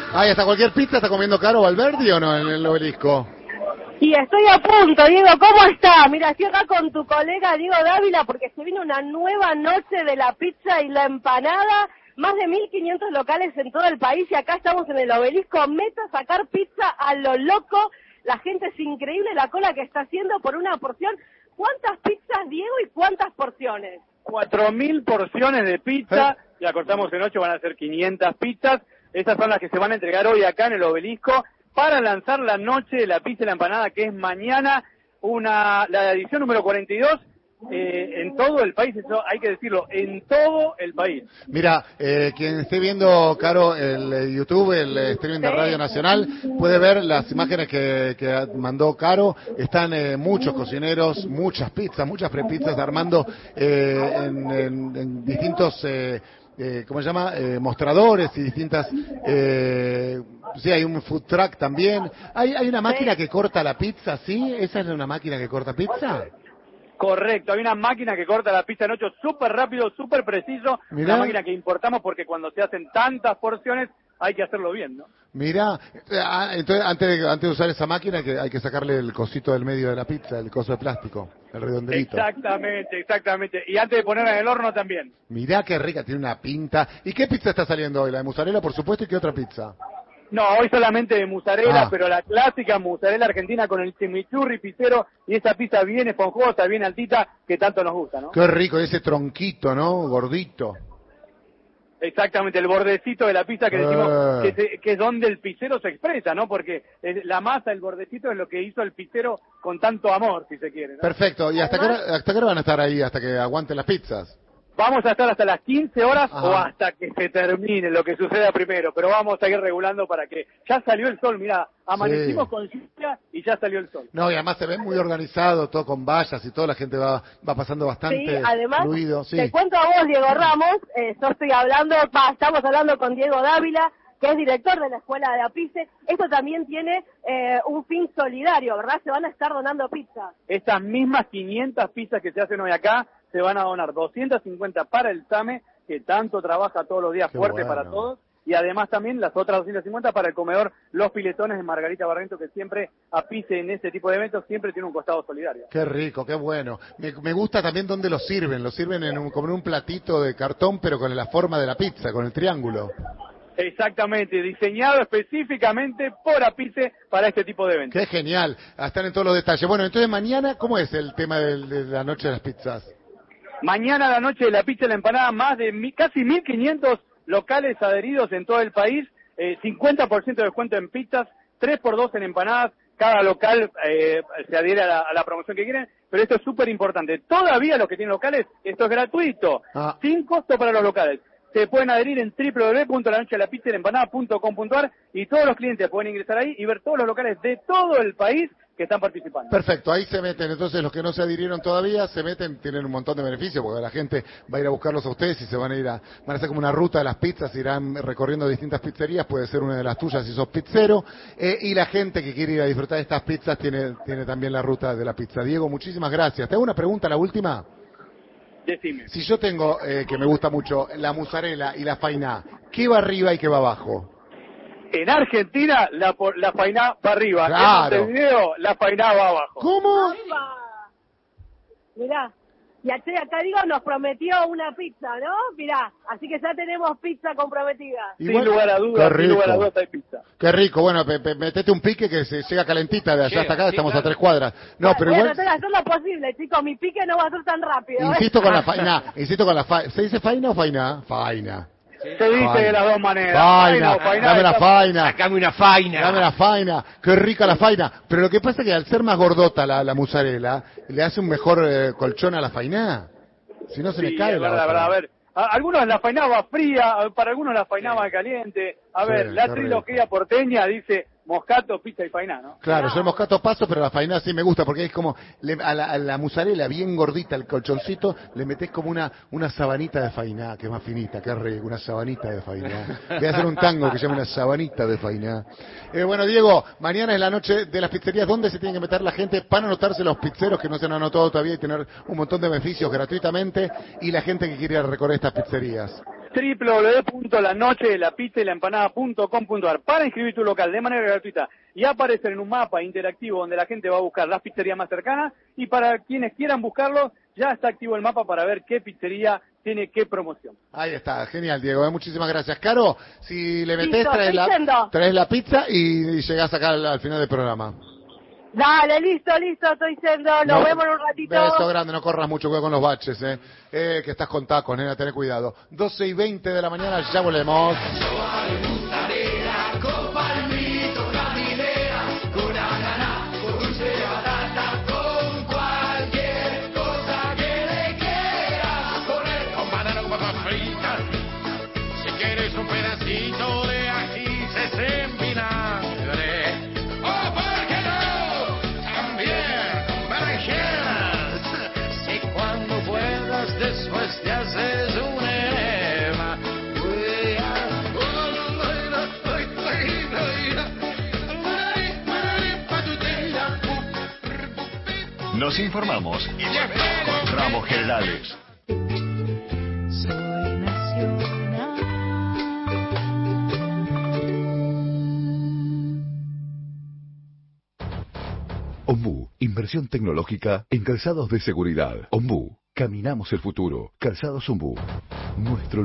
Ay, ¿hasta cualquier pizza está comiendo Caro Valverdi o no en el Obelisco? Y estoy a punto, Diego, ¿cómo está? Mira, estoy acá con tu colega Diego Dávila porque se viene una nueva noche de la pizza y la empanada. Más de 1.500 locales en todo el país y acá estamos en el Obelisco. Meta a sacar pizza a lo loco. La gente es increíble la cola que está haciendo por una porción. ¿Cuántas pizzas, Diego, y cuántas porciones? 4.000 porciones de pizza. La cortamos en 8, van a ser 500 pizzas. Estas son las que se van a entregar hoy acá en el Obelisco para lanzar la noche de la pizza y la empanada, que es mañana, la edición número 42. En todo el país, eso hay que decirlo, en todo el país. Mira, quien esté viendo, Caro, el YouTube, el streaming de Radio Nacional, puede ver las imágenes que mandó Caro. Están muchos cocineros, muchas pizzas, muchas prepizzas armando en distintos... ¿cómo se llama? Mostradores y distintas... sí, hay un food truck también. ¿Hay una máquina que corta la pizza, sí? ¿Esa es una máquina que corta pizza? Correcto, hay una máquina que corta la pizza en 8 súper rápido, súper preciso. Mirá. Una máquina que importamos porque cuando se hacen tantas porciones hay que hacerlo bien, ¿no? Mirá, entonces antes de usar esa máquina hay que sacarle el cosito del medio de la pizza, el coso de plástico, el redondelito. Exactamente. Y antes de ponerla en el horno también. Mirá qué rica, tiene una pinta. ¿Y qué pizza está saliendo hoy? La de mozzarella, por supuesto, ¿y qué otra pizza? No, hoy solamente de mozzarella, pero la clásica mozzarella argentina con el chimichurri pizzero y esa pizza bien esponjosa, bien altita, que tanto nos gusta, ¿no? Qué rico, ese tronquito, ¿no? Gordito. Exactamente, el bordecito de la pizza que decimos que es donde el pizzero se expresa, ¿no? Porque la masa, el bordecito es lo que hizo el pizzero con tanto amor, si se quiere, ¿no? Perfecto, ¿y hasta qué hora van a estar ahí, hasta que aguanten las pizzas? Vamos a estar hasta las 15 horas o hasta que se termine lo que suceda primero, pero vamos a ir regulando para que... Ya salió el sol, mirá, amanecimos con lluvia y ya salió el sol. No, y además se ve muy organizado, todo con vallas y todo, la gente va pasando bastante además, fluido. Sí, te cuento a vos, Diego Ramos, estamos hablando con Diego Dávila, que es director de la Escuela de Apice. Esto también tiene un fin solidario, ¿verdad? Se van a estar donando pizza. Estas mismas 500 pizzas que se hacen hoy acá se van a donar 250 para el SAME, que tanto trabaja todos los días fuerte para todos, y además también las otras 250 para el comedor Los Piletones de Margarita Barrientos, que siempre Apice en este tipo de eventos siempre tiene un costado solidario. Qué rico, qué bueno. Me gusta también dónde lo sirven como en un platito de cartón, pero con la forma de la pizza, con el triángulo. Exactamente, diseñado específicamente por Apice para este tipo de eventos. Qué genial, están en todos los detalles. Bueno, entonces mañana, ¿cómo es el tema de la noche de las pizzas? Mañana la noche de la pizza y la empanada, más de casi 1.500 locales adheridos en todo el país, 50% de descuento en pizzas, 3x2 en empanadas, cada local se adhiere a la promoción que quieren, pero esto es súper importante. Todavía los que tienen locales, esto es gratuito, sin costo para los locales. Se pueden adherir en www.lanochedelapizzaempanada.com.ar y todos los clientes pueden ingresar ahí y ver todos los locales de todo el país que están participando. Perfecto, ahí se meten, entonces los que no se adhirieron todavía se meten, tienen un montón de beneficios porque la gente va a ir a buscarlos a ustedes y se van a hacer como una ruta de las pizzas, irán recorriendo distintas pizzerías, puede ser una de las tuyas si sos pizzero, y la gente que quiere ir a disfrutar de estas pizzas tiene también la ruta de la pizza. Diego, muchísimas gracias. Te hago una pregunta, la última. Decime. Si yo tengo, que me gusta mucho, la mozzarella y la fainá, ¿qué va arriba y qué va abajo? En Argentina, la fainá va arriba. Claro. En Montevideo, la fainá va abajo. ¿Cómo? Mirá, y acá Diego nos prometió una pizza, ¿no? Mirá, así que ya tenemos pizza comprometida. Sin lugar a dudas hay pizza. Qué rico, bueno, metete un pique que se llega calentita de allá hasta acá, estamos a 3 cuadras. No, pero voy igual... a tratar de hacer lo posible, chicos, mi pique no va a ser tan rápido. Insisto con la faina, ¿se dice faina o faina? Faina. Se dice de las dos maneras. Faina, dame la faina. Sacame una faina. Dame la faina. Qué rica la faina. Pero lo que pasa es que al ser más gordota la mozzarella, le hace un mejor colchón a la faina. Si no se le cae la verdad. A ver, algunos la faina va fría, para algunos la faina va caliente. A ver, la trilogía porteña dice moscato, pizza y fainá, ¿no? Claro, yo el moscato paso, pero la fainá sí me gusta, porque es como, a la mozzarella bien gordita, el colchoncito, le metés como una sabanita de fainá, que es más finita, qué rico, una sabanita de fainá. Voy a hacer un tango que se llama una sabanita de fainá. Bueno, Diego, mañana es la noche de las pizzerías. ¿Dónde se tiene que meter la gente para anotarse los pizzeros que no se han anotado todavía y tener un montón de beneficios gratuitamente? Y la gente que quiere recorrer estas pizzerías. www.lanochedelapizzaymlaempanada.com.ar para inscribir tu local de manera gratuita y aparecer en un mapa interactivo donde la gente va a buscar las pizzerías más cercanas, y para quienes quieran buscarlo, ya está activo el mapa para ver qué pizzería tiene qué promoción. Ahí está, genial, Diego, muchísimas gracias. Caro, si le metés, Listo, traes la pizza y llegás acá al final del programa. Dale, listo, estoy yendo, nos vemos en un ratito. Beso grande, no corras mucho, cuidado con los baches, que estás con tacos, nena, ten cuidado. 12:20 de la mañana, ya volvemos. Si quieres un pedacito de ají en vinagre, o por qué no, también berenjenas. Si cuando puedas después te haces un enema, nos informamos con Ramos Generales. Ombú, inversión tecnológica en calzados de seguridad. Ombú, caminamos el futuro. Calzados Ombú. Nuestro